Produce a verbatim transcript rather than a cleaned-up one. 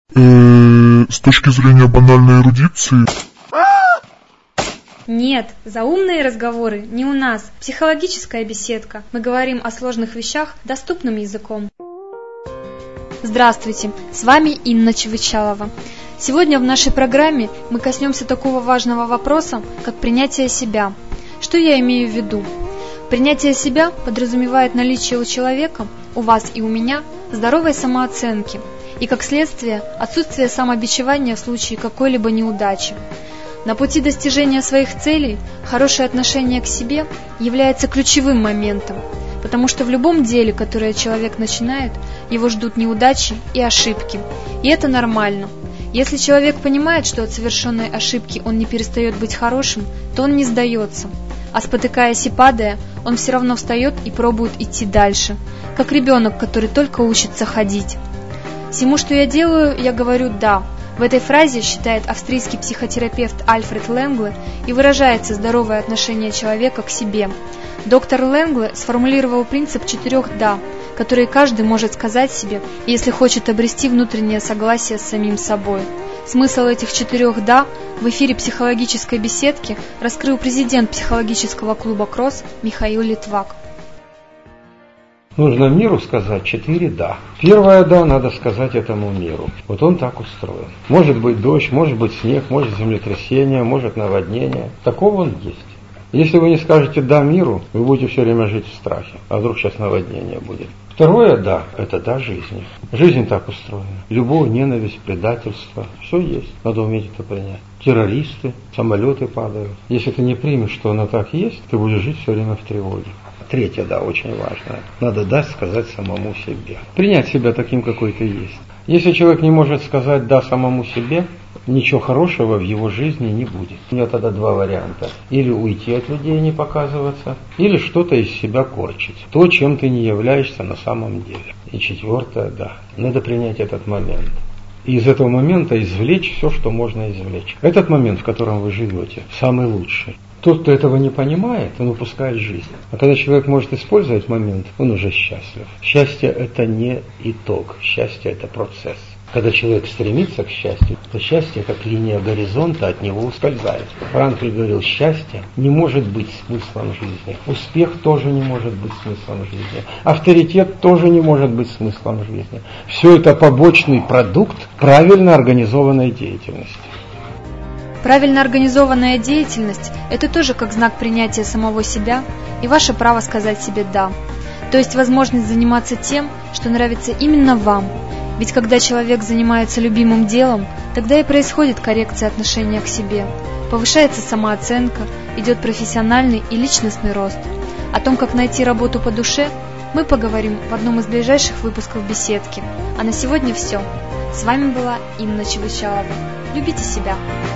С точки зрения банальной эрудиции... Нет, заумные разговоры не у нас. Психологическая беседка. Мы говорим о сложных вещах доступным языком. Здравствуйте, с вами Инна Чевычалова. Сегодня в нашей программе мы коснемся такого важного вопроса, как принятие себя. Что я имею в виду? Принятие себя подразумевает наличие у человека, у вас и у меня, здоровой самооценки и, как следствие, отсутствие самобичевания в случае какой-либо неудачи. На пути достижения своих целей хорошее отношение к себе является ключевым моментом, потому что в любом деле, которое человек начинает, его ждут неудачи и ошибки, и это нормально. Если человек понимает, что от совершенной ошибки он не перестает быть хорошим, то он не сдается, а спотыкаясь и падая, он все равно встает и пробует идти дальше, как ребенок, который только учится ходить. Всему, что я делаю, я говорю «да». В этой фразе, считает австрийский психотерапевт Альфред Ленгле, и выражается здоровое отношение человека к себе. Доктор Ленгле сформулировал принцип четырех «да», которые каждый может сказать себе, если хочет обрести внутреннее согласие с самим собой. Смысл этих четырех «да» в эфире психологической беседки раскрыл президент психологического клуба «Кросс» Михаил Литвак. Нужно миру сказать четыре «да». Первое «да» надо сказать этому миру. Вот он так устроен. Может быть дождь, может быть снег, может землетрясение, может наводнение. Таков он есть. Если вы не скажете «да» миру, вы будете все время жить в страхе. А вдруг сейчас наводнение будет. Второе «да» – это «да» жизни. Жизнь так устроена. Любовь, ненависть, предательство. Все есть. Надо уметь это принять. Террористы, самолеты падают. Если ты не примешь, что оно так есть, ты будешь жить все время в тревоге. Третье «да» очень важное. Надо «да» сказать самому себе. Принять себя таким, какой ты есть. Если человек не может сказать «да» самому себе, ничего хорошего в его жизни не будет. У него тогда два варианта. Или уйти от людей и не показываться, или что-то из себя корчить. То, чем ты не являешься на самом деле. И четвертое «да». Надо принять этот момент. И из этого момента извлечь все, что можно извлечь. Этот момент, в котором вы живете, самый лучший. Тот, кто этого не понимает, он упускает жизнь. А когда человек может использовать момент, он уже счастлив. Счастье – это не итог, счастье – это процесс. Когда человек стремится к счастью, то счастье, как линия горизонта, от него ускользает. Франкль говорил, счастье не может быть смыслом жизни. Успех тоже не может быть смыслом жизни. Авторитет тоже не может быть смыслом жизни. Все это побочный продукт правильно организованной деятельности. Правильно организованная деятельность – это тоже как знак принятия самого себя и ваше право сказать себе «да». То есть возможность заниматься тем, что нравится именно вам. Ведь когда человек занимается любимым делом, тогда и происходит коррекция отношения к себе. Повышается самооценка, идет профессиональный и личностный рост. О том, как найти работу по душе, мы поговорим в одном из ближайших выпусков беседки. А на сегодня все. С вами была Инна Чевычалова. Любите себя.